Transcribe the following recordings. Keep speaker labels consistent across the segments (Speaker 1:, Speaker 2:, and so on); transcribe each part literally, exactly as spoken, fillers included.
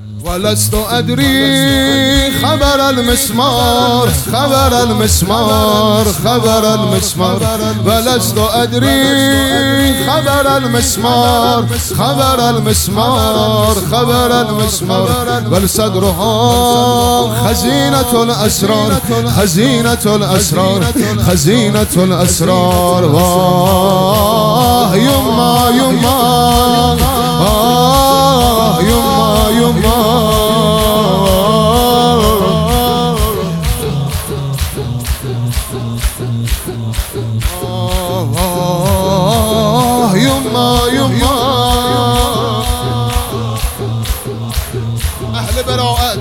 Speaker 1: ولست ادري خبر المسمار خبر المسمار خبر المسمار ولست ادري خبر المسمار خبر المسمار خبر المسمار بل صدرها خزينة الاسرار خزينة الاسرار خزينة الاسرار واه يما يما آه يما يما آه يما يما أهل براءات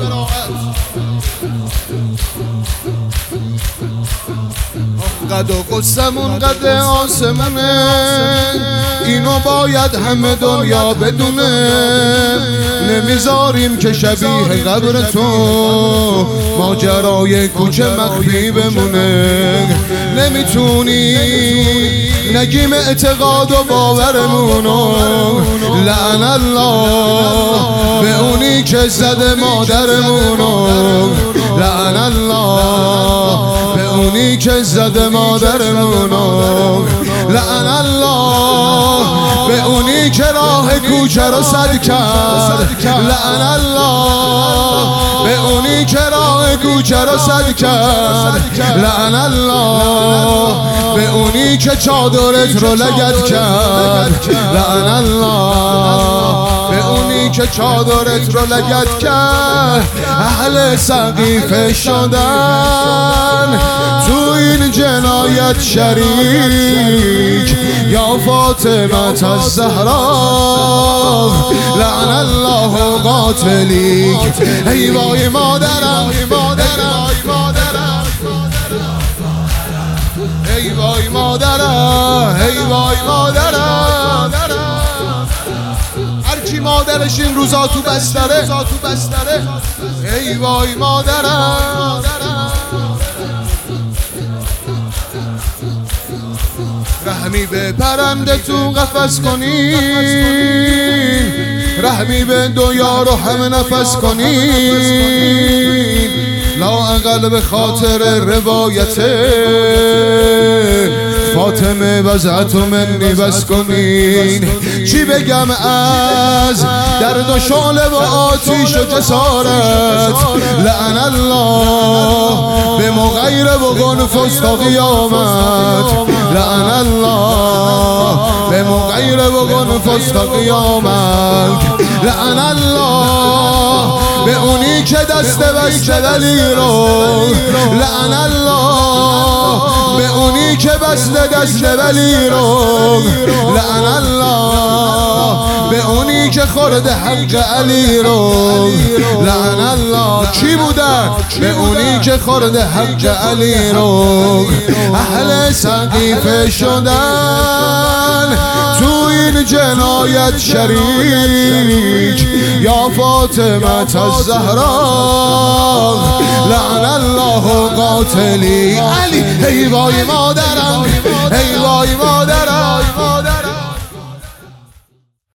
Speaker 1: قد و قصمون قد آسمونه اینو باید همه دنیا بدونه نمیذاریم که شبیه قبر تو ماجرای کوچه مخفی بمونه نمیتونی نگیم اعتقاد و باورمونو لعن الله به اونی که زده مادرمونو لعن الله به اونی که زده مادرمونو لعن الله به اونی که راه کوچه رو سد کرد لعن الله به اونی که راه کوچه رو سد کرد لعن الله به اونی که چادرت رو لگد کرد لعن الله به اونی که چادرت رو لگد کرد اهل سقیفه شدن تو این جنایت شریک یا فاطمه الزهرا لعن الله قاتلیک ای وای مادرم ای وای مادرم ای وای مادرم هر کی مادرش این روزا تو بستره ای وای مادرم رحمی به پرنده تو قفس کنی رحمی به دو یارو هم نفس کنی لااقل به خاطر روایت فاطمه وضعت و منی بس کنین چی بگم از درد و شعله و آتیش و جسارت لعن الله به مغیر و غنفست و قیامت لعن الله به مغیر و غنفست و قیامت لعن الله به اونی که دست بسته ولی رو لعن الله به اونی که بسته دست ولی رو لعن الله به اونی که خورده حق علی رو لعن الله کی بودن به اونی که خورده حق علی رو اهل سقیفه شدن تو این جنایت شریک یا فاطمه الزهرا لعن الله قاتلی علی ای وای مادرم ای وای مادرم